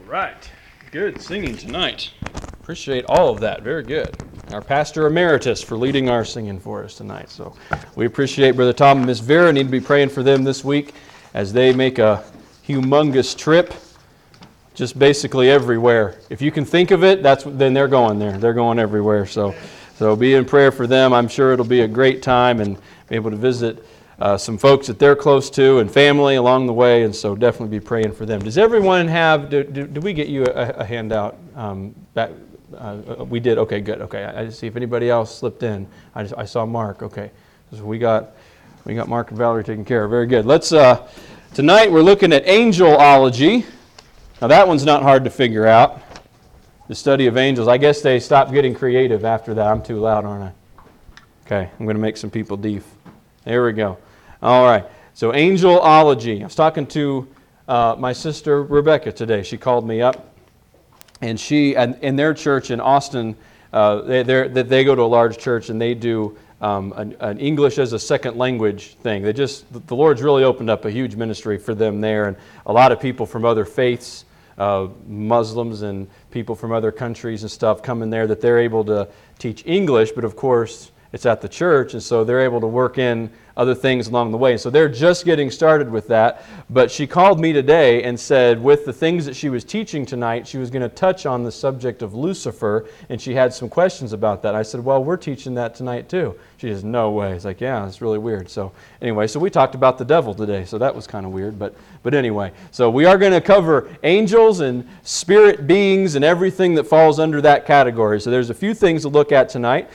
Right. Good singing tonight. Appreciate all of that. Very good. Our pastor emeritus for leading our singing for us tonight. So we appreciate Brother Tom and Miss Vera. Need to be praying for them this week as they make a humongous trip just basically everywhere. If you can think of it, then they're going there. They're going everywhere. So be in prayer for them. I'm sure it'll be a great time and be able to visit some folks that they're close to and family along the way, and so definitely be praying for them. Does everyone have, did we get you a handout back? We did, okay, good, okay. I just see if anybody else slipped in. I saw Mark, okay. So we got Mark and Valerie taken care of, very good. Let's, tonight we're looking at angelology. Now that one's not hard to figure out, the study of angels. I guess they stopped getting creative after that. I'm too loud, aren't I? Okay, I'm going to make some people deaf. There we go. All right, so angelology. I was talking to my sister Rebecca today. She called me up, and she, in their church in Austin, they go to a large church, and they do an English as a second language thing. The Lord's really opened up a huge ministry for them there, and a lot of people from other faiths, Muslims and people from other countries and stuff come in there that they're able to teach English, but of course it's at the church, and so they're able to work in other things along the way. So they're just getting started with that. But she called me today and said with the things that she was teaching tonight, she was going to touch on the subject of Lucifer, and she had some questions about that. I said, well, we're teaching that tonight too. She says, no way. It's like, yeah, it's really weird. So anyway, so we talked about the devil today, so that was kind of weird. But anyway, so we are going to cover angels and spirit beings and everything that falls under that category. So there's a few things to look at tonight.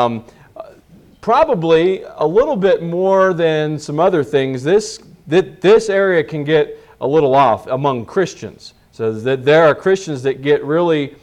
Probably a little bit more than some other things. This area can get a little off among Christians. So that there are Christians that get really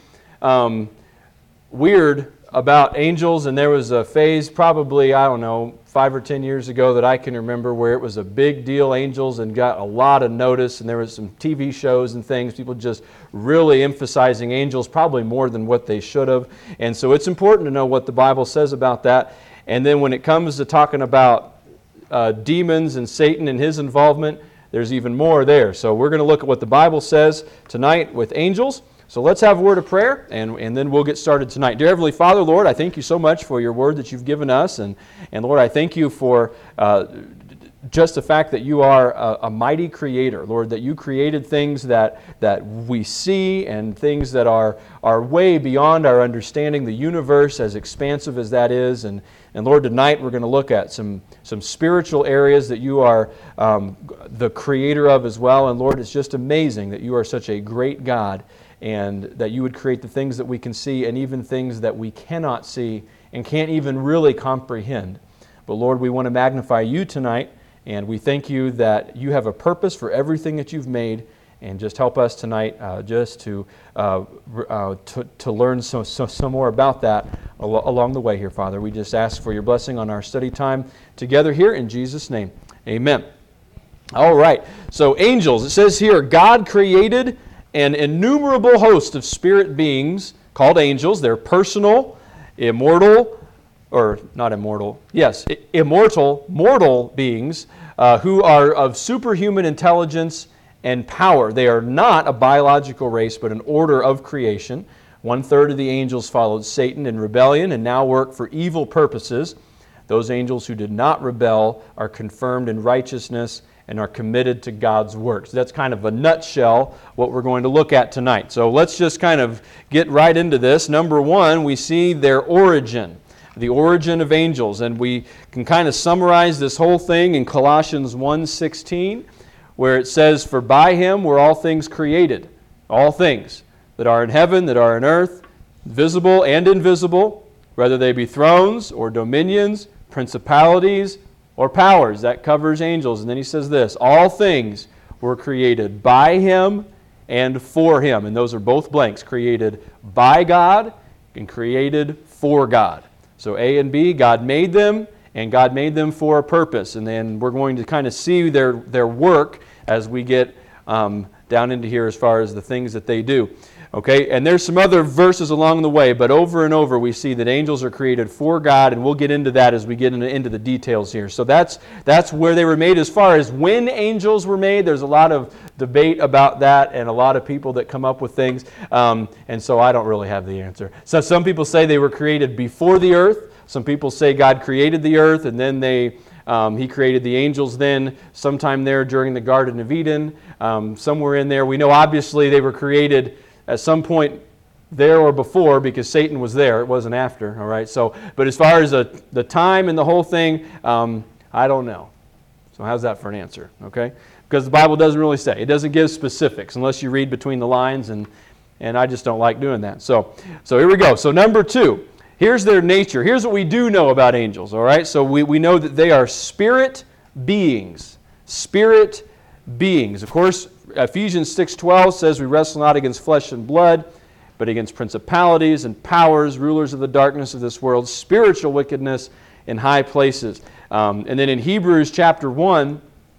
weird about angels, and there was a phase probably, I don't know, 5 or 10 years ago that I can remember where it was a big deal, angels, and got a lot of notice, and there was some TV shows and things, people just really emphasizing angels, probably more than what they should have. And so it's important to know what the Bible says about that. And then when it comes to talking about demons and Satan and his involvement, there's even more there. So we're going to look at what the Bible says tonight with angels. So let's have a word of prayer, and then we'll get started tonight. Dear Heavenly Father, Lord, I thank you so much for your word that you've given us. And Lord, I thank you for just the fact that you are a mighty creator, Lord, that you created things that we see and things that are way beyond our understanding, the universe as expansive as that is. And Lord, tonight we're going to look at some spiritual areas that you are the creator of as well. And Lord, it's just amazing that you are such a great God and that you would create the things that we can see and even things that we cannot see and can't even really comprehend. But Lord, we want to magnify you tonight, and we thank you that you have a purpose for everything that you've made. And just help us tonight just to learn some more about that along the way here, Father. We just ask for your blessing on our study time together here in Jesus' name. Amen. All right. So angels, it says here, God created an innumerable host of spirit beings called angels. They're personal, immortal, or not immortal, yes, immortal, mortal beings who are of superhuman intelligence and power. They are not a biological race, but an order of creation. 1/3 of the angels followed Satan in rebellion and now work for evil purposes. Those angels who did not rebel are confirmed in righteousness and are committed to God's work. So that's kind of a nutshell what we're going to look at tonight. So let's just kind of get right into this. Number one, we see their origin. The origin of angels. And we can kind of summarize this whole thing in Colossians 1:16, where it says, for by him were all things created, all things that are in heaven, that are in earth, visible and invisible, whether they be thrones or dominions, principalities or powers. That covers angels. And then he says this, all things were created by him and for him. And those are both blanks, created by God and created for God. So A and B, God made them, and God made them for a purpose. And then we're going to kind of see their work as we get down into here as far as the things that they do. Okay, and there's some other verses along the way, but over and over we see that angels are created for God, and we'll get into that as we get into the details here. So that's where they were made. As far as when angels were made, there's a lot of debate about that, and a lot of people that come up with things, and so I don't really have the answer. So some people say they were created before the earth. Some people say God created the earth, and then He created the angels then, sometime there during the Garden of Eden, somewhere in there. We know obviously they were created at some point there or before, because Satan was there. It wasn't after, all right? So, but as far as the time and the whole thing, I don't know. So how's that for an answer, okay? Because the Bible doesn't really say. It doesn't give specifics unless you read between the lines, and I just don't like doing that. So here we go. So number 2, here's their nature. Here's what we do know about angels, all right? So we know that they are spirit beings. Spirit beings. Of course, Ephesians 6:12 says we wrestle not against flesh and blood, but against principalities and powers, rulers of the darkness of this world, spiritual wickedness in high places. And then in Hebrews chapter 1,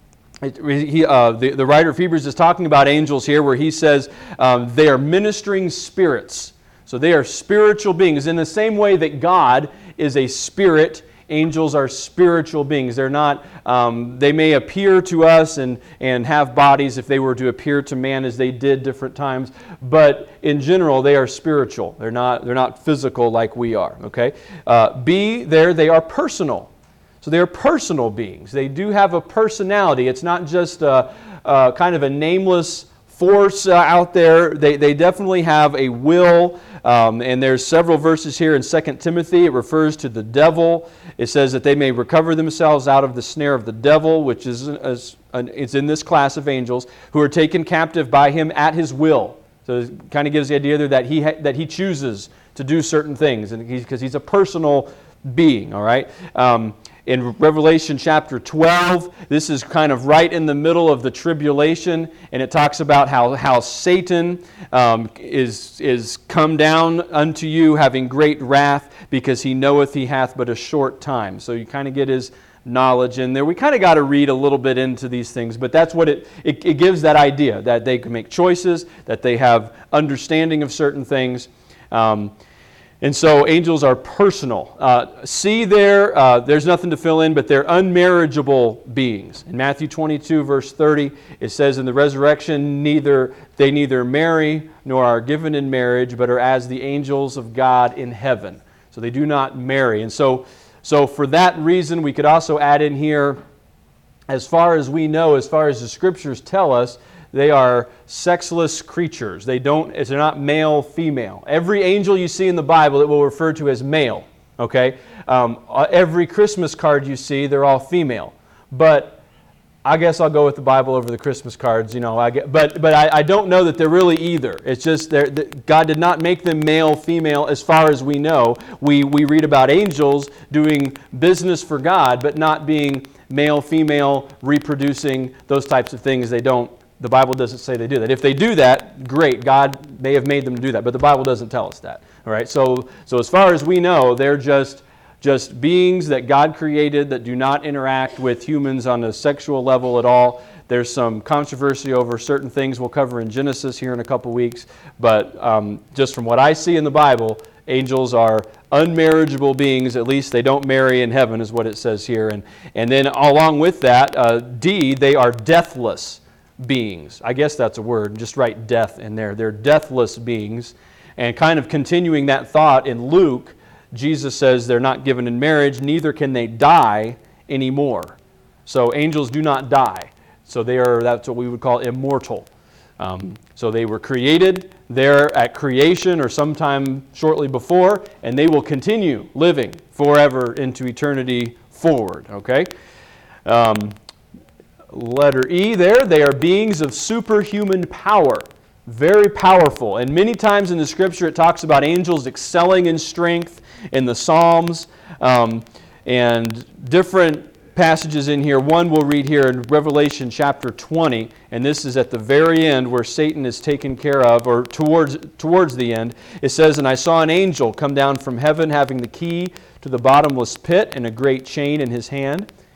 the writer of Hebrews is talking about angels here, where he says they are ministering spirits. So they are spiritual beings. In the same way that God is a spirit, angels are spiritual beings. They're not, they may appear to us and have bodies if they were to appear to man as they did different times, but in general they are spiritual. They're not physical like we are, okay? They are personal. So they are personal beings. They do have a personality. It's not just kind of a nameless force out there. They definitely have a will. And there's several verses here in 2 Timothy. It refers to the devil. It says that they may recover themselves out of the snare of the devil, which is it's in this class of angels, who are taken captive by him at his will. So it kind of gives the idea there that he chooses to do certain things, and because he's a personal being, all right? In Revelation chapter 12, this is kind of right in the middle of the tribulation, and it talks about how Satan is come down unto you, having great wrath, because he knoweth he hath but a short time. So you kind of get his knowledge in there. We kind of got to read a little bit into these things, but that's what it gives, that idea that they can make choices, that they have understanding of certain things. And so angels are personal. There's nothing to fill in, but they're unmarriageable beings. In Matthew 22, verse 30, it says, in the resurrection, they neither marry nor are given in marriage, but are as the angels of God in heaven. So they do not marry. And so for that reason, we could also add in here, as far as we know, as far as the Scriptures tell us, they are sexless creatures. They're not male, female. Every angel you see in the Bible, it will refer to as male. Okay? Every Christmas card you see, they're all female. But I guess I'll go with the Bible over the Christmas cards. But I don't know that they're really either. It's just God did not make them male, female, as far as we know. We read about angels doing business for God, but not being male, female, reproducing, those types of things. The Bible doesn't say they do that. If they do that, great. God may have made them do that, but the Bible doesn't tell us that. All right. So as far as we know, they're just beings that God created that do not interact with humans on a sexual level at all. There's some controversy over certain things we'll cover in Genesis here in a couple weeks, but just from what I see in the Bible, angels are unmarriageable beings. At least they don't marry in heaven, is what it says here. And then along with that, they are deathless beings. I guess that's a word. Just write death in there. They're deathless beings. And kind of continuing that thought in Luke, Jesus says they're not given in marriage, neither can they die anymore. So angels do not die. So that's what we would call immortal. So they were created there at creation or sometime shortly before, and they will continue living forever into eternity forward. Okay? Letter E there, they are beings of superhuman power, very powerful. And many times in the Scripture it talks about angels excelling in strength in the Psalms, and different passages in here. One we'll read here in Revelation chapter 20, and this is at the very end where Satan is taken care of, or towards the end. It says, and I saw an angel come down from heaven having the key to the bottomless pit and a great chain in his hand.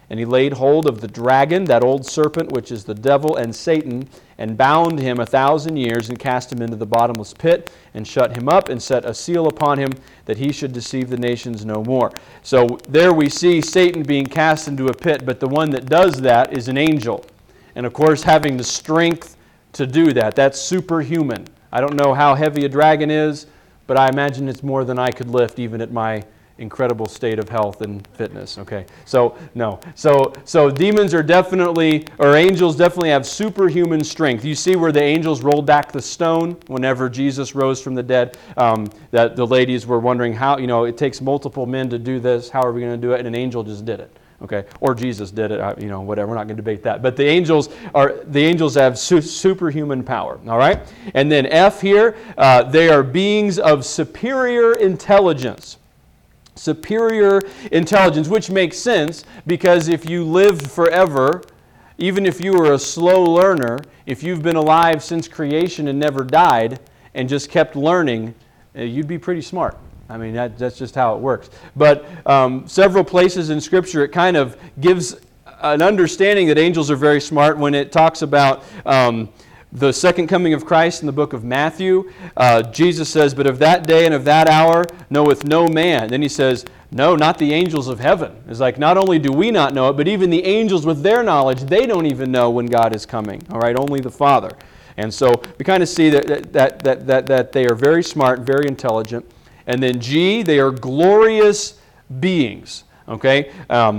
And he laid hold of the dragon, that old serpent, which is the devil and Satan, and bound him 1,000 years, and cast him into the bottomless pit, and shut him up, and set a seal upon him, that he should deceive the nations no more. So there we see Satan being cast into a pit, but the one that does that is an angel. And of course, having the strength to do that. That's superhuman. I don't know how heavy a dragon is, but I imagine it's more than I could lift, even at my incredible state of health and fitness. Okay, so no. So demons are definitely, or angels definitely have superhuman strength. You see where the angels rolled back the stone whenever Jesus rose from the dead, that the ladies were wondering how, it takes multiple men to do this. How are we going to do it? And an angel just did it. Okay, or Jesus did it, whatever. We're not going to debate that. But the angels have superhuman power. All right, and then F here, they are beings of superior intelligence. Superior intelligence, which makes sense because if you lived forever, even if you were a slow learner, if you've been alive since creation and never died and just kept learning, you'd be pretty smart. I mean, that's just how it works. But several places in Scripture, it kind of gives an understanding that angels are very smart when it talks about the second coming of Christ in the book of Matthew. Jesus says, "But of that day and of that hour knoweth no man." Then he says, "No, not the angels of heaven." It's like, not only do we not know it, but even the angels with their knowledge, they don't even know when God is coming. All right, only the Father. And so we kind of see that they are very smart, very intelligent. And then G, they are glorious beings. Okay?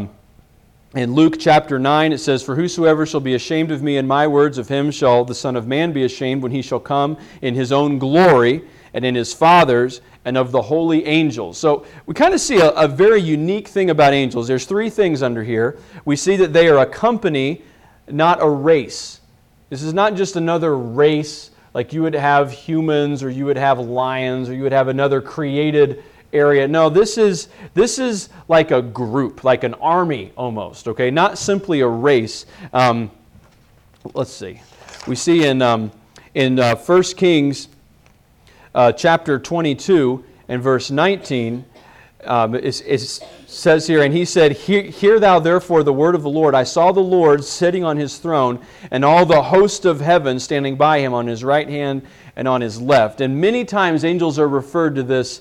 In Luke chapter 9, it says, "For whosoever shall be ashamed of me and my words, of him shall the Son of Man be ashamed when he shall come in his own glory and in his Father's and of the holy angels." So we kind of see a very unique thing about angels. There's three things under here. We see that they are a company, not a race. This is not just another race like you would have humans or you would have lions or you would have another created area. No, this is like a group, like an army almost, okay? Not simply a race. Let's see. We see in 1 Kings chapter 22 and verse 19, it says here, "And he said, Hear thou therefore the word of the Lord. I saw the Lord sitting on his throne, and all the host of heaven standing by him on his right hand and on his left." And many times angels are referred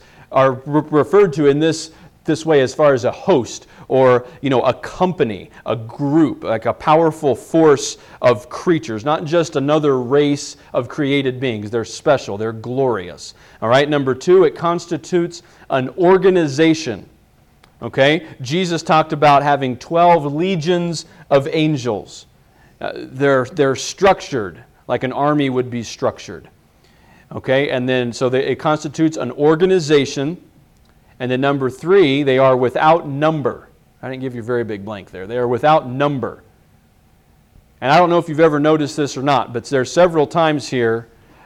to in this way as far as a host or a company, a group, like a powerful force of creatures, not just another race of created beings. They're special, they're glorious. All right, number 2, it constitutes an organization. Okay, Jesus talked about having 12 legions of angels. They're structured like an army would be structured. Okay, and then so it constitutes an organization. And then number 3, they are without number. I didn't give you a very big blank there. They are without number. And I don't know if you've ever noticed this or not, but there are several times here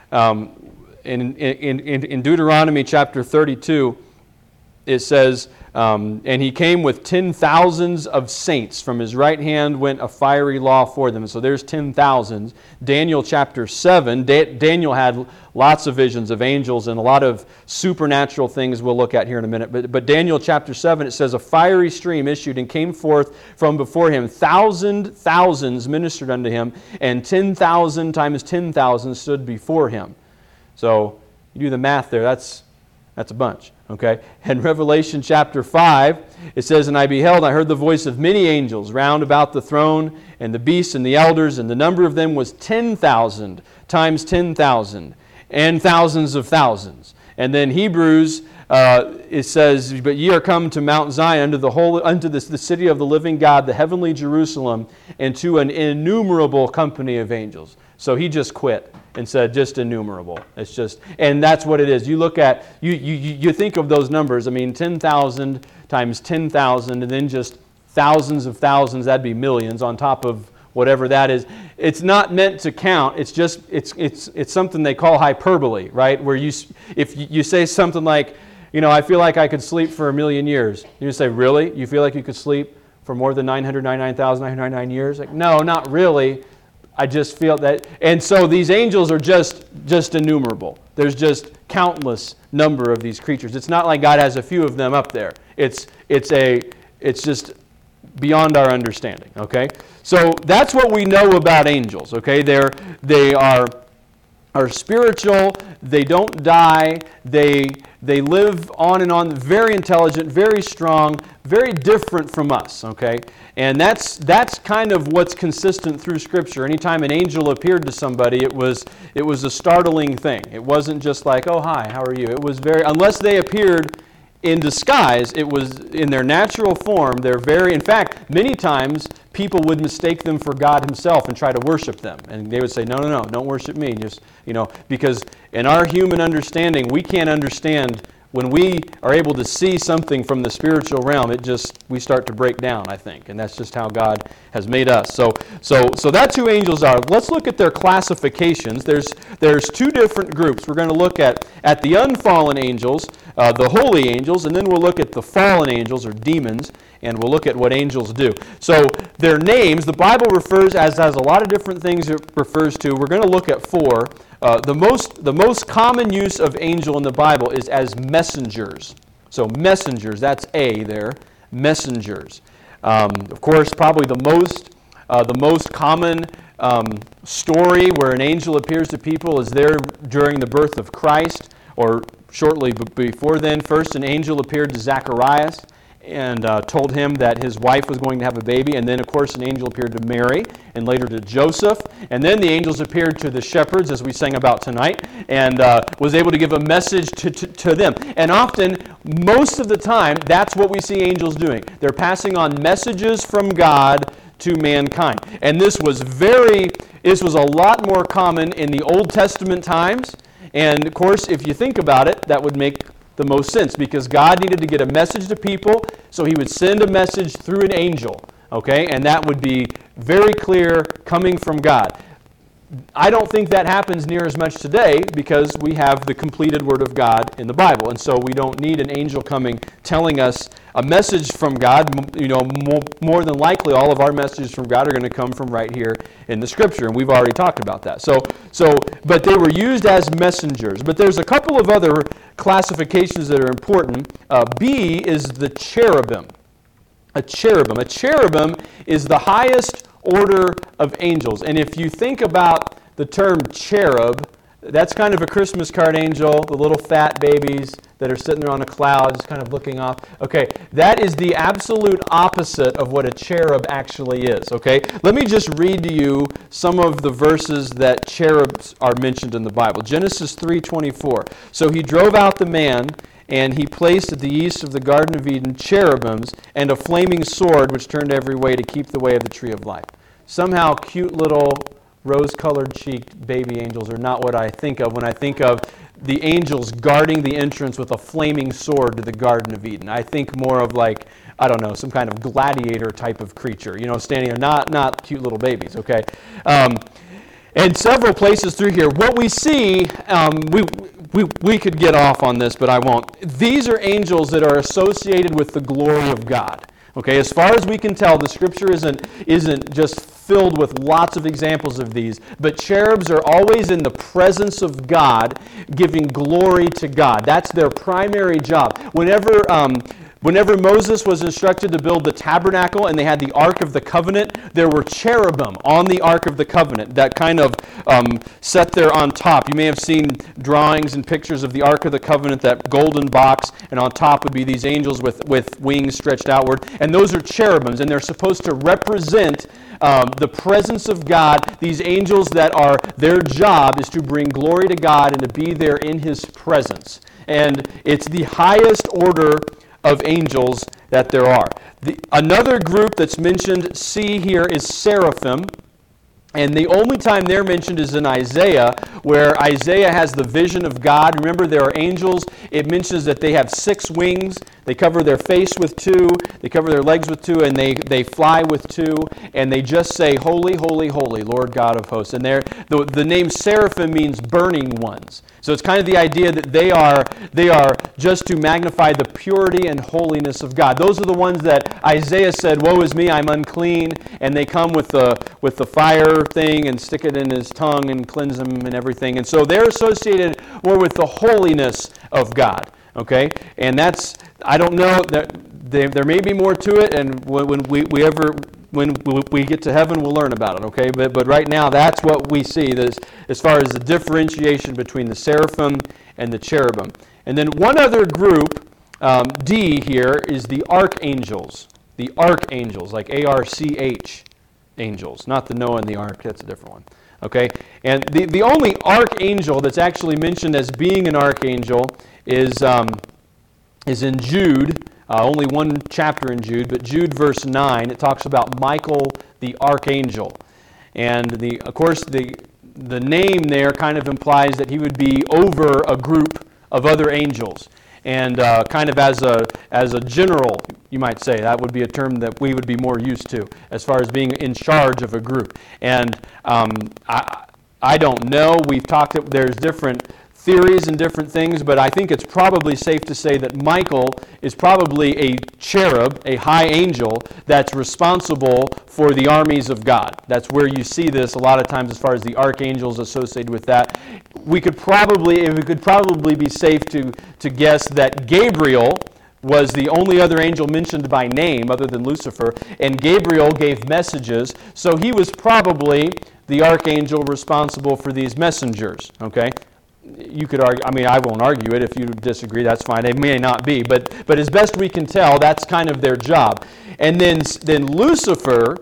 in Deuteronomy chapter 32, it says, "And he came with 10,000s of saints. From his right hand went a fiery law for them." So there's 10,000s. Daniel chapter 7, Daniel had lots of visions of angels and a lot of supernatural things we'll look at here in a minute. But Daniel chapter 7, it says, "A fiery stream issued and came forth from before him. Thousands ministered unto him, and 10,000 times 10,000 stood before him." So you do the math there. That's a bunch. Okay? And Revelation chapter 5, it says, "And I beheld, and I heard the voice of many angels round about the throne, and the beasts and the elders, and the number of them was 10,000 times 10,000, and thousands of thousands." And then Hebrews, it says, "But ye are come to Mount Zion, unto the city of the living God, the heavenly Jerusalem, and to an innumerable company of angels." So he just quit and said just innumerable. It's just, and that's what it is. You look at, you think of those numbers. I mean, 10,000 times 10,000, and then just thousands of thousands. That'd be millions on top of whatever that is. It's not meant to count. It's just it's something they call hyperbole, right? Where if you say something like, I feel like I could sleep for 1,000,000 years. You say, really? You feel like you could sleep for more than 999,999 years? Like, no, not really. I just feel that. And so these angels are just innumerable. There's just countless number of these creatures. It's not like God has a few of them up there. It's just beyond our understanding, okay? So that's what we know about angels, okay? They are spiritual, they don't die, they live on and on, very intelligent, very strong, very different from us, okay? And that's kind of what's consistent through Scripture. Anytime an angel appeared to somebody, it was a startling thing. It wasn't just like, oh, hi, how are you? It was unless they appeared in disguise, it was in their natural form. In fact, many times people would mistake them for God himself and try to worship them. And they would say, no, don't worship me. Just, because in our human understanding, we can't understand when we are able to see something from the spiritual realm, we start to break down, I think. And that's just how God has made us. So that's who angels are. Let's look at their classifications. There's two different groups. We're going to look at the unfallen angels, the holy angels, and then we'll look at the fallen angels or demons, and we'll look at what angels do. So their names, the Bible has a lot of different things it refers to. We're going to look at four. The most common use of angel in the Bible is as messengers. So messengers, that's A there, messengers. Of course, probably the most common story where an angel appears to people is there during the birth of Christ, or shortly before then. First, an angel appeared to Zacharias and told him that his wife was going to have a baby. And then, of course, an angel appeared to Mary and later to Joseph. And then the angels appeared to the shepherds, as we sang about tonight, and was able to give a message to them. And often, most of the time, that's what we see angels doing. They're passing on messages from God to mankind. And this was a lot more common in the Old Testament times. And, of course, if you think about it, that would make the most sense, because God needed to get a message to people, so he would send a message through an angel, okay? And that would be very clear coming from God. I don't think that happens near as much today because we have the completed Word of God in the Bible, and so we don't need an angel coming telling us a message from God. More than likely, all of our messages from God are going to come from right here in the Scripture, and we've already talked about that. But they were used as messengers. But there's a couple of other classifications that are important. B is the cherubim. A cherubim. A cherubim is the highest order of angels. And if you think about the term cherub, that's kind of a Christmas card angel, the little fat babies that are sitting there on a cloud just kind of looking off. Okay, that is the absolute opposite of what a cherub actually is. Okay, let me just read to you some of the verses that cherubs are mentioned in the Bible. Genesis 3:24. So he drove out the man, and he placed at the east of the Garden of Eden cherubims and a flaming sword which turned every way to keep the way of the tree of life. Somehow cute little rose-colored cheeked baby angels are not what I think of when I think of the angels guarding the entrance with a flaming sword to the Garden of Eden. I think more of like, I don't know, some kind of gladiator type of creature, standing there, not cute little babies, okay? And several places through here, what we see, we could get off on this, but I won't. These are angels that are associated with the glory of God. Okay, as far as we can tell, the Scripture isn't just filled with lots of examples of these, but cherubs are always in the presence of God, giving glory to God. That's their primary job. Whenever Moses was instructed to build the tabernacle and they had the Ark of the Covenant, there were cherubim on the Ark of the Covenant that kind of sat there on top. You may have seen drawings and pictures of the Ark of the Covenant, that golden box, and on top would be these angels with wings stretched outward. And those are cherubims, and they're supposed to represent the presence of God. These angels their job is to bring glory to God and to be there in His presence. And it's the highest order of angels that there are. Another group that's mentioned, C here, is seraphim. And the only time they're mentioned is in Isaiah, where Isaiah has the vision of God. Remember, there are angels. It mentions that they have 6 wings. They cover their face with 2. They cover their legs with 2. And they fly with 2. And they just say, Holy, holy, holy, Lord God of hosts. And the name seraphim means burning ones. So it's kind of the idea that they are just to magnify the purity and holiness of God. Those are the ones that Isaiah said, woe is me, I'm unclean. And they come with the fire thing and stick it in his tongue and cleanse him and everything. And so they're associated more with the holiness of God. Okay? And that's I don't know that there may be more to it, and when we get to heaven, we'll learn about it. Okay, but right now, that's what we see as far as the differentiation between the seraphim and the cherubim. And then one other group, D here, is the archangels. The archangels, like ARCH angels, not the Noah and the ark. That's a different one. Okay, and the only archangel that's actually mentioned as being an archangel is in Jude. Only one chapter in Jude, but Jude verse 9, it talks about Michael the archangel. And of course, the name there kind of implies that he would be over a group of other angels. And kind of as a general, you might say, that would be a term that we would be more used to as far as being in charge of a group. And I don't know. We've talked. There's different theories and different things, but I think it's probably safe to say that Michael is probably a cherub, a high angel, that's responsible for the armies of God. That's where you see this a lot of times as far as the archangels associated with that. It could probably be safe to guess that Gabriel was the only other angel mentioned by name other than Lucifer, and Gabriel gave messages, so he was probably the archangel responsible for these messengers, okay? You could argue, I won't argue it. If you disagree, that's fine. They may not be, but as best we can tell, that's kind of their job. And then Lucifer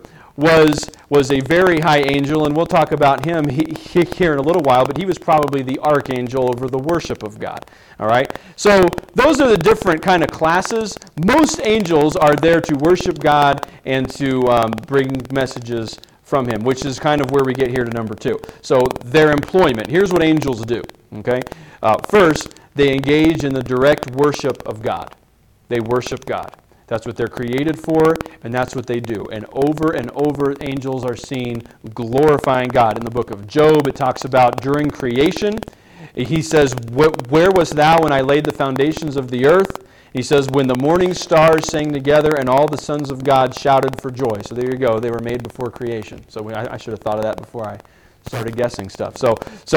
was a very high angel, and we'll talk about him here in a little while, but he was probably the archangel over the worship of God. All right? So those are the different kind of classes. Most angels are there to worship God and to bring messages from him, which is kind of where we get here to number 2. So their employment. Here's what angels do. Okay? First, they engage in the direct worship of God. They worship God. That's what they're created for, and that's what they do. And over, angels are seen glorifying God. In the book of Job, it talks about during creation, he says, "Where wast thou when I laid the foundations of the earth?" He says, "When the morning stars sang together and all the sons of God shouted for joy." So there you go. They were made before creation. So I should have thought of that before I started guessing stuff. So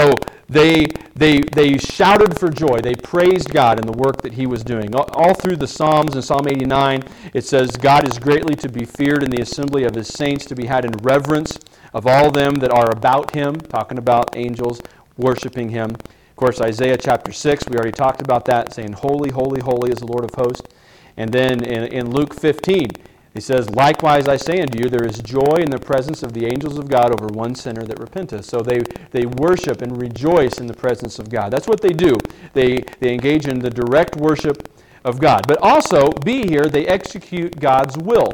they shouted for joy. They praised God in the work that he was doing. All through the Psalms, in Psalm 89, it says, "God is greatly to be feared in the assembly of his saints, to be had in reverence of all them that are about him," talking about angels worshiping him. Of course, Isaiah chapter 6, we already talked about that, saying, "Holy, holy, holy is the Lord of hosts." And then in Luke 15, he says, "Likewise I say unto you, there is joy in the presence of the angels of God over one sinner that repenteth." So they worship and rejoice in the presence of God. That's what they do. They engage in the direct worship of God. But also, B here, they execute God's will.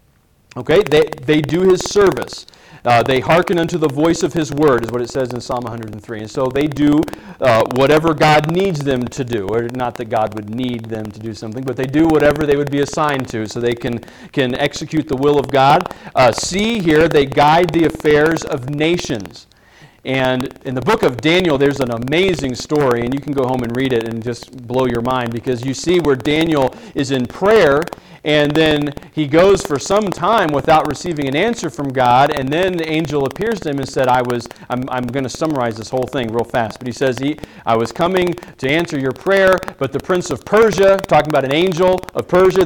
Okay? They do his service. They hearken unto the voice of his word, is what it says in Psalm 103. And so they do whatever God needs them to do. Or not that God would need them to do something, but they do whatever they would be assigned to so they can execute the will of God. C here, they guide the affairs of nations. And in the book of Daniel, there's an amazing story, and you can go home and read it and just blow your mind, because you see where Daniel is in prayer, and then he goes for some time without receiving an answer from God, and then the angel appears to him and said, I'm going to summarize this whole thing real fast, but he says, "I was coming to answer your prayer, but the prince of Persia," talking about an angel of Persia,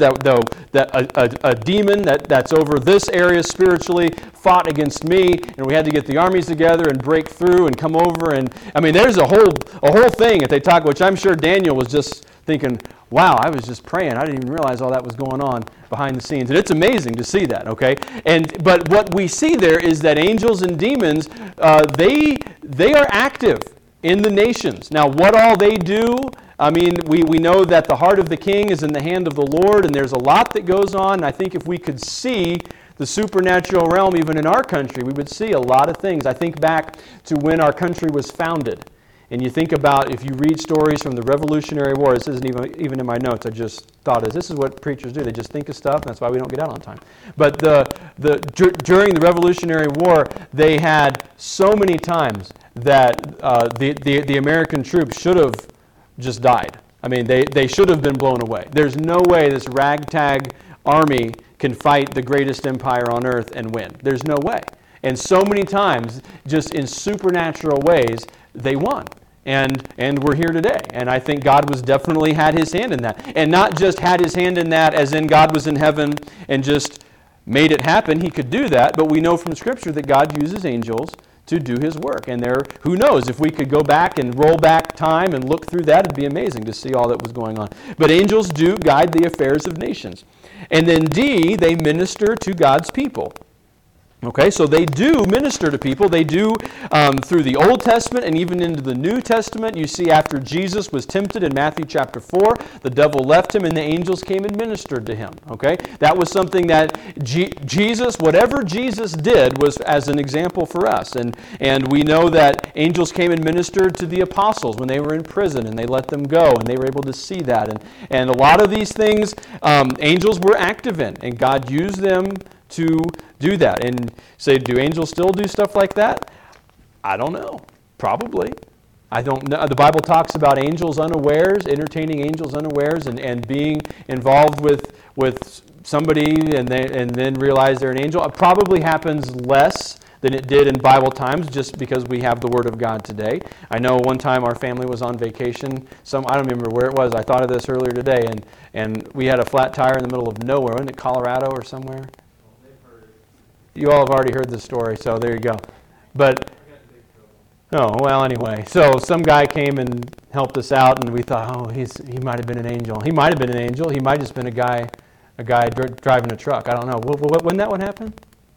a demon that's over this area spiritually, fought against me, and we had to get the armies together and break through and come over, and there's a whole thing that they talk, which I'm sure Daniel was just thinking, wow, I was just praying. I didn't even realize all that was going on behind the scenes. And it's amazing to see that, okay? But what we see there is that angels and demons, they are active in the nations. Now, what all they do, we know that the heart of the king is in the hand of the Lord, and there's a lot that goes on. And I think if we could see the supernatural realm even in our country, we would see a lot of things. I think back to when our country was founded. And you think about, if you read stories from the Revolutionary War, this isn't even in my notes, I just thought this is what preachers do. They just think of stuff, and that's why we don't get out on time. But during the Revolutionary War, they had so many times that the American troops should have just died. They should have been blown away. There's no way this ragtag army can fight the greatest empire on earth and win. There's no way. And so many times, just in supernatural ways, they won. And we're here today. And I think God was definitely had his hand in that. And not just had his hand in that as in God was in heaven and just made it happen. He could do that, but we know from Scripture that God uses angels to do his work. And who knows, if we could go back and roll back time and look through that, it'd be amazing to see all that was going on. But angels do guide the affairs of nations. And then D, they minister to God's people. Okay, so they do minister to people. They do through the Old Testament and even into the New Testament. You see after Jesus was tempted in Matthew chapter 4, the devil left him and the angels came and ministered to him. Okay, that was something that Jesus, whatever Jesus did was as an example for us. And we know that angels came and ministered to the apostles when they were in prison and they let them go and they were able to see that. And a lot of these things angels were active in, and God used them to do that. And say, do angels still do stuff like that? I don't know. Probably. I don't know. The Bible talks about angels unawares, entertaining angels unawares, and being involved with somebody and then realize they're an angel. It probably happens less than it did in Bible times, just because we have the Word of God today. I know one time our family was on vacation. I don't remember where it was. I thought of this earlier today, and we had a flat tire in the middle of nowhere. Wasn't it Colorado or somewhere? You all have already heard this story, so there you go. But, anyway. So some guy came and helped us out, and we thought, he might have been an angel. He might have been an angel. He might have just been a guy driving a truck. I don't know. When that one happen?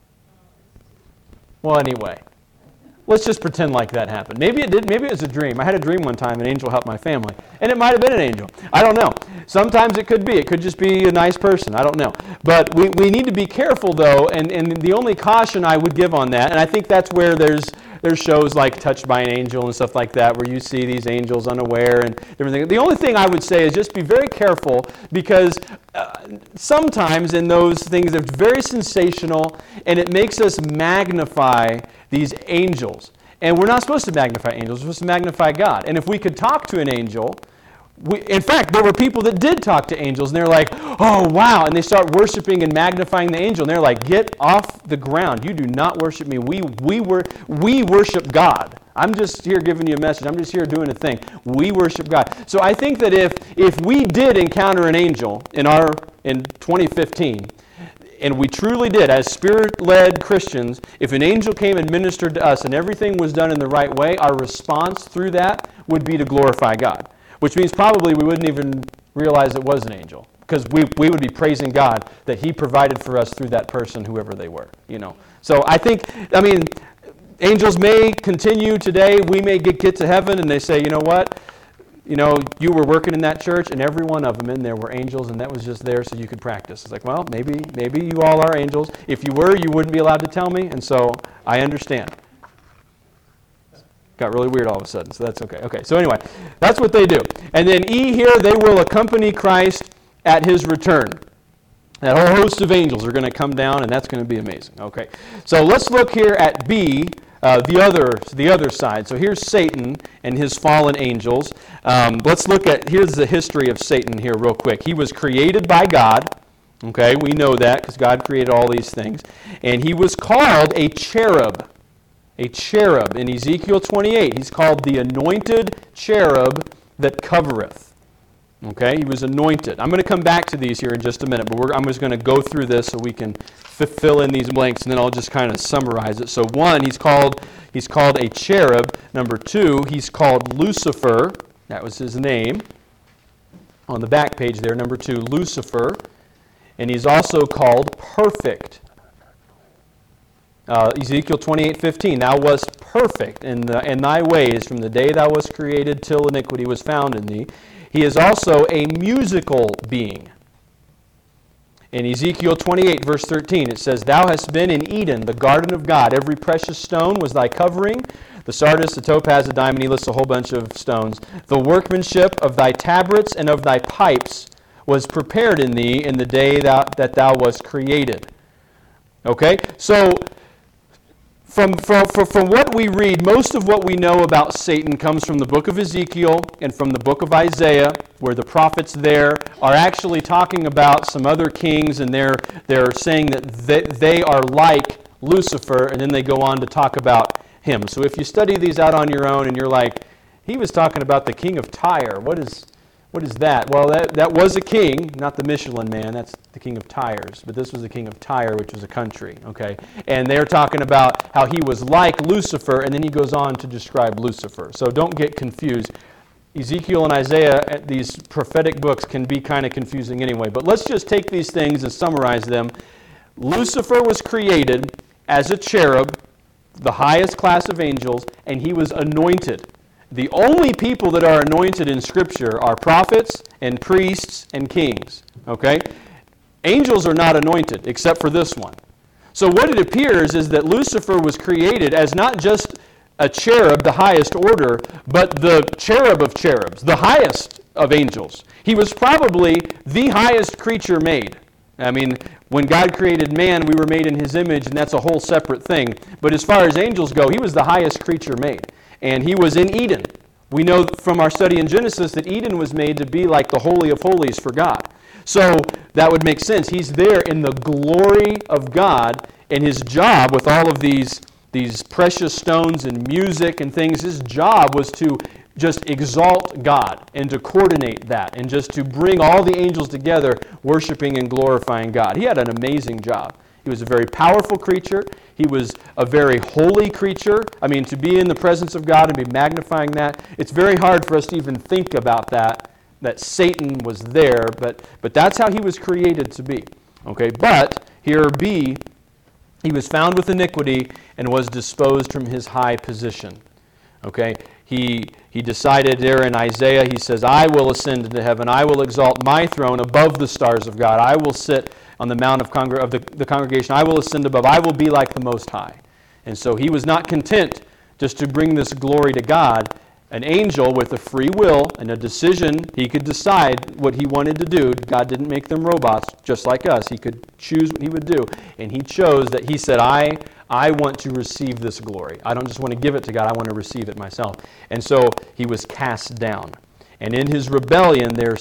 Well, anyway. Let's just pretend like that happened. Maybe it did. Maybe it was a dream. I had a dream one time, an angel helped my family. And it might have been an angel. I don't know. Sometimes it could be. It could just be a nice person. I don't know. But we need to be careful, though, and the only caution I would give on that, and I think that's where there's shows like Touched by an Angel and stuff like that, where you see these angels unaware and everything. The only thing I would say is just be very careful, because sometimes in those things, they're very sensational, and it makes us magnify these angels. And we're not supposed to magnify angels. We're supposed to magnify God. And if we could talk to an angel, in fact, there were people that did talk to angels, and they're like, oh, wow, and they start worshiping and magnifying the angel, and they're like, get off the ground. You do not worship me. We worship God. I'm just here giving you a message. I'm just here doing a thing. We worship God. So I think that if we did encounter an angel in 2015, and we truly did, as Spirit-led Christians, if an angel came and ministered to us and everything was done in the right way, our response through that would be to glorify God. Which means probably we wouldn't even realize it was an angel, because we would be praising God that He provided for us through that person, whoever they were. So angels may continue today. We may get to heaven and they say, you know what? You were working in that church, and every one of them in there were angels, and that was just there so you could practice. It's like, well, maybe you all are angels. If you were, you wouldn't be allowed to tell me, and so I understand. Got really weird all of a sudden, so that's okay. Okay, so anyway, that's what they do. And then E here, they will accompany Christ at His return. That whole host of angels are going to come down, and that's going to be amazing. Okay, so let's look here at B, the other side. So here's Satan and his fallen angels. Let's look at, here's the history of Satan here real quick. He was created by God. Okay, we know that because God created all these things. And he was called a cherub. A cherub. In Ezekiel 28, he's called the anointed cherub that covereth. Okay, he was anointed. I'm going to come back to these here in just a minute, but I'm just going to go through this so we can fill in these blanks, and then I'll just kind of summarize it. So 1, he's called a cherub. Number 2, he's called Lucifer. That was his name. On the back page there, number 2, Lucifer. And he's also called perfect. Ezekiel 28:15, thou wast perfect in thy ways from the day thou wast created till iniquity was found in thee. He is also a musical being. In Ezekiel 28, verse 13, it says, thou hast been in Eden, the garden of God. Every precious stone was thy covering, the sardius, the topaz, the diamond. He lists a whole bunch of stones. The workmanship of thy tabrets and of thy pipes was prepared in thee in the day that thou wast created. Okay, so From what we read, most of what we know about Satan comes from the book of Ezekiel and from the book of Isaiah, where the prophets there are actually talking about some other kings, and they're saying that they are like Lucifer, and then they go on to talk about him. So if you study these out on your own and you're like, He was talking about the king of Tyre. What is that? Well, that was a king, not the Michelin Man. That's the king of Tyres. But this was the king of Tyre, which was a country. Okay, and they're talking about how he was like Lucifer, and then he goes on to describe Lucifer. So don't get confused. Ezekiel and Isaiah, these prophetic books, can be kind of confusing anyway. But let's just take these things and summarize them. Lucifer was created as a cherub, the highest class of angels, and he was anointed. The only people that are anointed in Scripture are prophets and priests and kings. Okay? Angels are not anointed, except for this one. So what it appears is that Lucifer was created as not just a cherub, the highest order, but the cherub of cherubs, the highest of angels. He was probably the highest creature made. I mean, when God created man, we were made in His image, and that's a whole separate thing. But as far as angels go, he was the highest creature made. And he was in Eden. We know from our study in Genesis that Eden was made to be like the Holy of Holies for God. So that would make sense. He's there in the glory of God, and his job with all of these precious stones and music and things, his job was to just exalt God and to coordinate that and just to bring all the angels together worshiping and glorifying God. He had an amazing job. He was a very powerful creature. He was a very holy creature. I mean, to be in the presence of God and be magnifying that, it's very hard for us to even think about that Satan was there, but that's how he was created to be. Okay, but here B, he was found with iniquity and was disposed from his high position. Okay, he decided there in Isaiah, he says, I will ascend into heaven. I will exalt my throne above the stars of God. I will sit on the mount of the congregation. I will ascend above. I will be like the Most High. And so he was not content just to bring this glory to God. An angel with a free will and a decision, he could decide what he wanted to do. God didn't make them robots just like us. He could choose what he would do. And he chose that he said, I want to receive this glory. I don't just want to give it to God, I want to receive it myself. And so he was cast down. And in his rebellion there,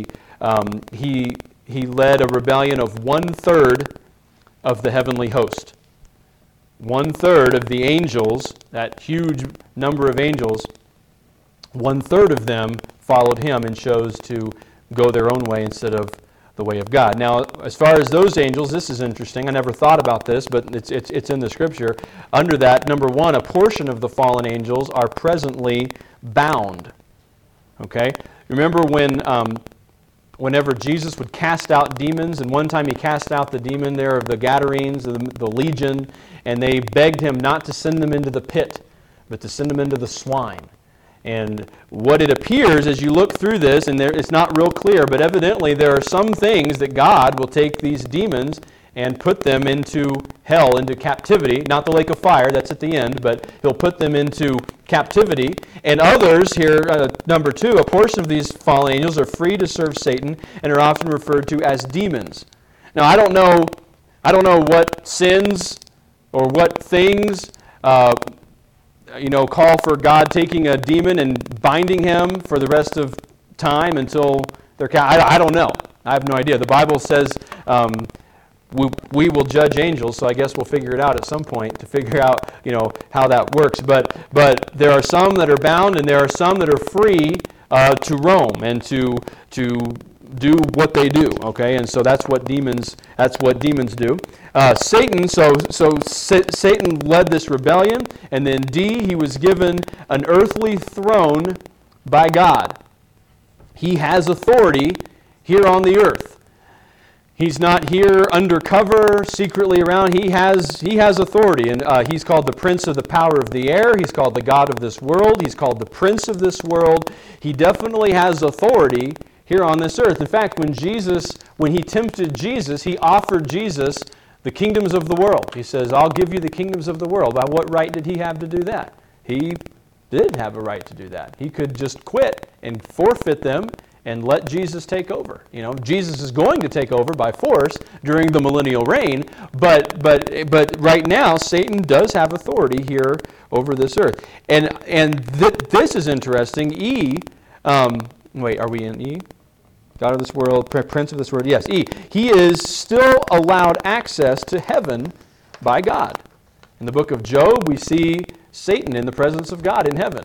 he led a rebellion of 1/3 of the heavenly host. 1/3 of the angels, that huge number of angels, 1/3 of them followed him and chose to go their own way instead of the way of God. Now, as far as those angels, this is interesting. I never thought about this, but it's in the Scripture. Under that, number one, a portion of the fallen angels are presently bound. Okay? Remember whenever Jesus would cast out demons, and one time he cast out the demon there of the Gadarenes, the legion, and they begged him not to send them into the pit, but to send them into the swine. And what it appears as you look through this, and it's not real clear, but evidently there are some things that God will take these demons and put them into hell, into captivity. Not the lake of fire, that's at the end, but he'll put them into captivity. And others, here, number 2, a portion of these fallen angels are free to serve Satan and are often referred to as demons. Now, I don't know what sins or what things call for God taking a demon and binding him for the rest of time until they're I don't know. I have no idea. The Bible says we will judge angels, so I guess we'll figure it out at some point to figure out how that works. But there are some that are bound, and there are some that are free to roam and to do what they do. Okay, and so that's what demons do. Satan. So Satan led this rebellion, and then D, he was given an earthly throne by God. He has authority here on the earth. He's not here undercover, secretly around. He has authority, and he's called the Prince of the Power of the Air. He's called the God of this world. He's called the Prince of this world. He definitely has authority here on this earth. In fact, when he tempted Jesus, he offered Jesus the kingdoms of the world. He says, I'll give you the kingdoms of the world. By what right did he have to do that? He did have a right to do that. He could just quit and forfeit them and let Jesus take over. Jesus is going to take over by force during the millennial reign, but right now Satan does have authority here over this earth. And this is interesting. Wait, are we in E? God of this world, Prince of this world. Yes, E. He is still allowed access to heaven by God. In the book of Job, we see Satan in the presence of God in heaven.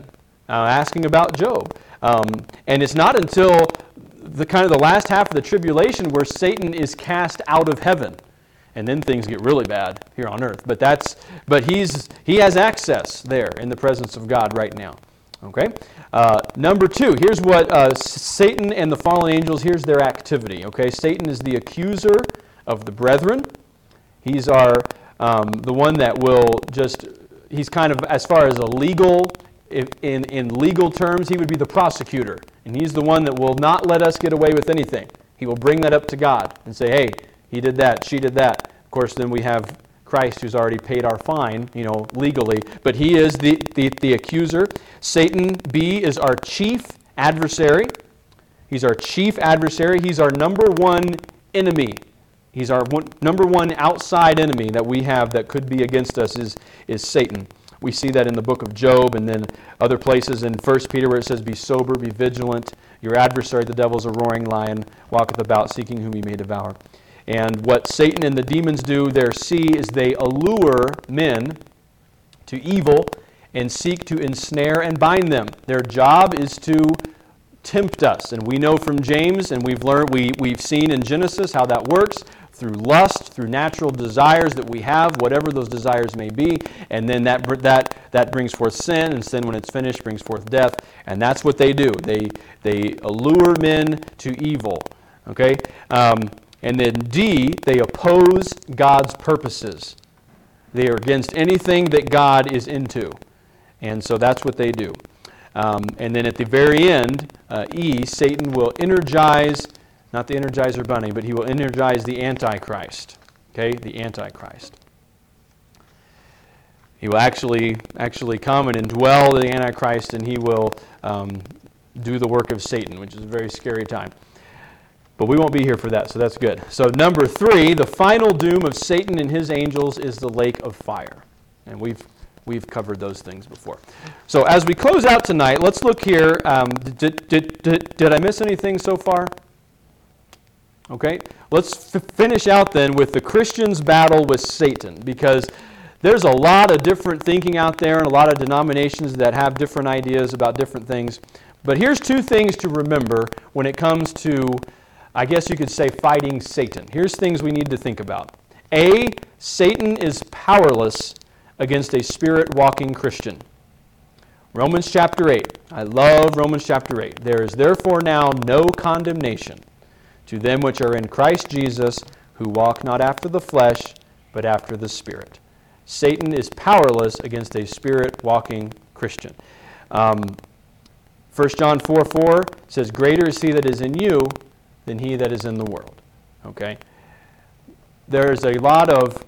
asking about Job. And it's not until the last half of the tribulation where Satan is cast out of heaven. And then things get really bad here on earth. But he has access there in the presence of God right now. Okay? Number 2, here's what Satan and the fallen angels, here's their activity. Okay? Satan is the accuser of the brethren. He's the one that will he's kind of, as far as a legal, in legal terms, he would be the prosecutor. And he's the one that will not let us get away with anything. He will bring that up to God and say, hey, he did that, she did that. Of course, then we have Christ who's already paid our fine, legally. But he is the accuser. Satan, B, is our chief adversary. He's our chief adversary. He's our number one enemy. He's our number one outside enemy that we have that could be against us is Satan. We see that in the book of Job and then other places in 1 Peter where it says, be sober, be vigilant. Your adversary, the devil, is a roaring lion, walketh about seeking whom he may devour. And what Satan and the demons do, their C, is they allure men to evil and seek to ensnare and bind them. Their job is to tempt us. And we know from James, and we've seen in Genesis how that works, through lust, through natural desires that we have, whatever those desires may be, and then that brings forth sin, and sin, when it's finished, brings forth death. And that's what they do. They allure men to evil. Okay? And then D, they oppose God's purposes. They are against anything that God is into. And so that's what they do. And then at the very end, E, Satan will energize, not the Energizer Bunny, but he will energize the Antichrist. Okay, the Antichrist. He will actually come and indwell the Antichrist, and he will do the work of Satan, which is a very scary time. But we won't be here for that, so that's good. So number 3, the final doom of Satan and his angels is the lake of fire. And we've covered those things before. So as we close out tonight, let's look here. Did I miss anything so far? Okay, let's finish out then with the Christian's battle with Satan, because there's a lot of different thinking out there and a lot of denominations that have different ideas about different things. But here's 2 things to remember when it comes to, I guess you could say, fighting Satan. Here's things we need to think about. A, Satan is powerless against a spirit-walking Christian. Romans chapter 8. I love Romans chapter 8. There is therefore now no condemnation to them which are in Christ Jesus, who walk not after the flesh, but after the Spirit. Satan is powerless against a spirit-walking Christian. 1 John 4:4 says, greater is he that is in you than he that is in the world. Okay? There's a lot of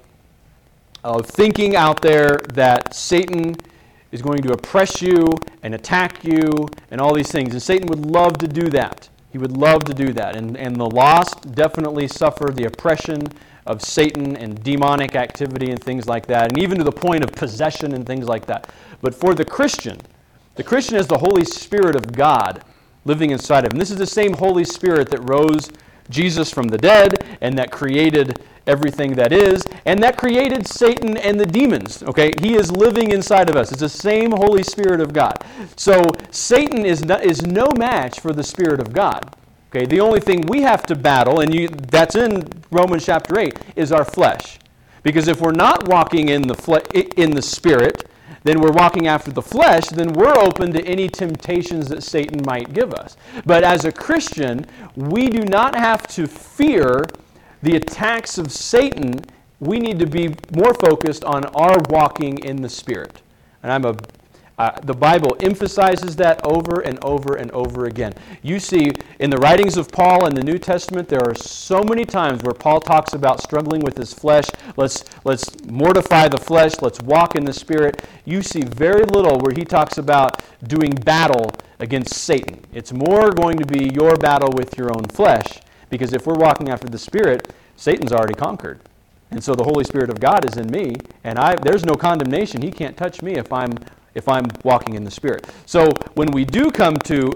thinking out there that Satan is going to oppress you and attack you and all these things. And Satan would love to do that. He would love to do that. And the lost definitely suffer the oppression of Satan and demonic activity and things like that, and even to the point of possession and things like that. But for the Christian is the Holy Spirit of God living inside of him. This is the same Holy Spirit that rose Jesus from the dead and that created everything that is, and that created Satan and the demons. Okay, he is living inside of us. It's the same Holy Spirit of God. So Satan is no match for the Spirit of God. Okay, the only thing we have to battle, and that's in Romans chapter 8, is our flesh. Because if we're not walking in the Spirit, then we're walking after the flesh, then we're open to any temptations that Satan might give us. But as a Christian, we do not have to fear the attacks of Satan. We need to be more focused on our walking in the Spirit. And the Bible emphasizes that over and over and over again. You see, in the writings of Paul in the New Testament, there are so many times where Paul talks about struggling with his flesh. Let's mortify the flesh. Let's walk in the Spirit. You see very little where he talks about doing battle against Satan. It's more going to be your battle with your own flesh, because if we're walking after the Spirit, Satan's already conquered. And so the Holy Spirit of God is in me, and there's no condemnation. He can't touch me if I'm walking in the Spirit. So when we do come to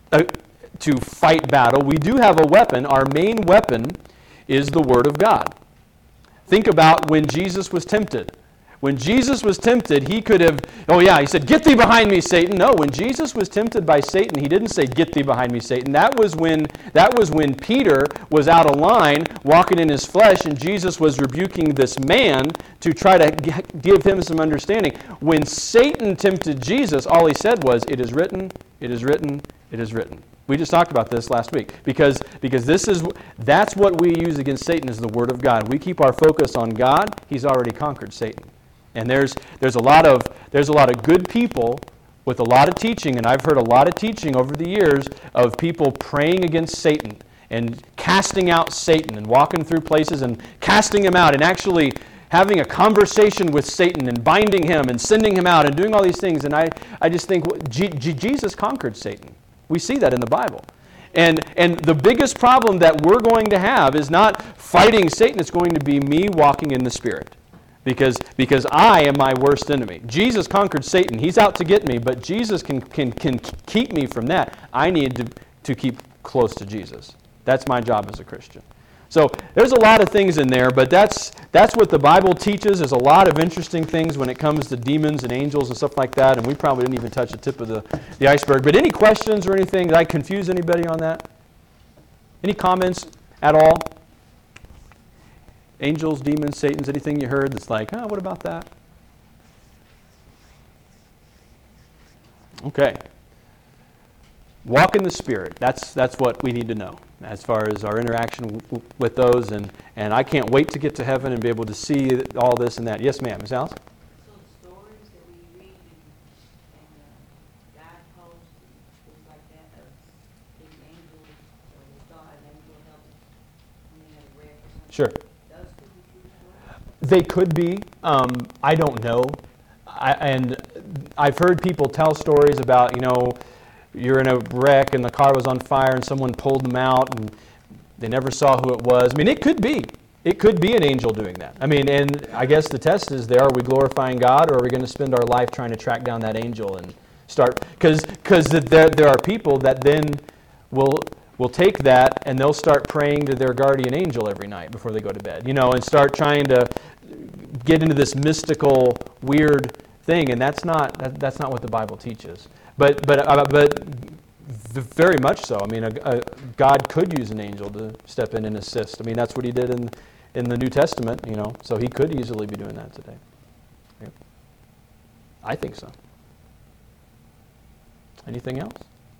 fight battle, we do have a weapon. Our main weapon is the Word of God. Think about when Jesus was tempted. When Jesus was tempted, he could have, he said, "Get thee behind me, Satan." No, when Jesus was tempted by Satan, he didn't say, "Get thee behind me, Satan." That was when Peter was out of line, walking in his flesh, and Jesus was rebuking this man to try to give him some understanding. When Satan tempted Jesus, all he said was, "It is written, it is written, it is written." We just talked about this last week because that's what we use against Satan is the Word of God. We keep our focus on God. He's already conquered Satan. And there's a lot of good people with a lot of teaching, and I've heard a lot of teaching over the years of people praying against Satan and casting out Satan and walking through places and casting him out and actually having a conversation with Satan and binding him and sending him out and doing all these things. And I just think Jesus conquered Satan. We see that in the Bible. And the biggest problem that we're going to have is not fighting Satan. It's going to be me walking in the Spirit. Because I am my worst enemy. Jesus conquered Satan. He's out to get me, but Jesus can keep me from that. I need to keep close to Jesus. That's my job as a Christian. So there's a lot of things in there, but that's what the Bible teaches. There's a lot of interesting things when it comes to demons and angels and stuff like that, and we probably didn't even touch the tip of the iceberg. But any questions or anything? Did I confuse anybody on that? Any comments at all? Angels, demons, Satans, anything you heard that's like, what about that? Okay. Walk in the Spirit. That's what we need to know as far as our interaction with those. And I can't wait to get to heaven and be able to see all this and that. Yes, ma'am. Ms. Alice? So the stories that we read and God posts and things like that, of the angels, or the God, an angel help, when they have read or something. Sure. Those could be true stories. They could be. I don't know. And I've heard people tell stories about, you're in a wreck and the car was on fire and someone pulled them out and they never saw who it was. I mean, it could be. It could be an angel doing that. I mean, and I guess the test is there, are we glorifying God or are we going to spend our life trying to track down that angel and start, because there are people that then will take that and they'll start praying to their guardian angel every night before they go to bed, and start trying to get into this mystical, weird thing, and that's not what the Bible teaches. But very much so. I mean, God could use an angel to step in and assist. I mean, that's what He did in the New Testament. So He could easily be doing that today. Yeah. I think so. Anything else?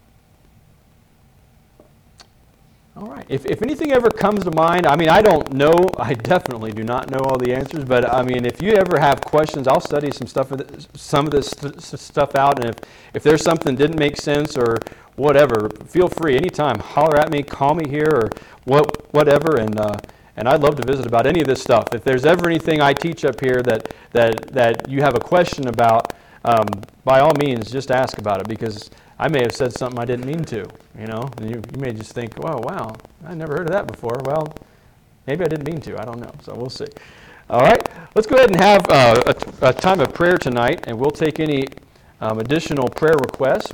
All right. If anything ever comes to mind, I mean, I don't know. I definitely do not know all the answers. But I mean, if you ever have questions, I'll study some of this stuff out. And if there's something that didn't make sense or whatever, feel free anytime. Holler at me, call me here, or whatever. And I'd love to visit about any of this stuff. If there's ever anything I teach up here that you have a question about, by all means, just ask about it, because I may have said something I didn't mean to, and you may just think, oh, wow, I never heard of that before. Well, maybe I didn't mean to. I don't know. So we'll see. All right. Let's go ahead and have a time of prayer tonight, and we'll take any additional prayer requests.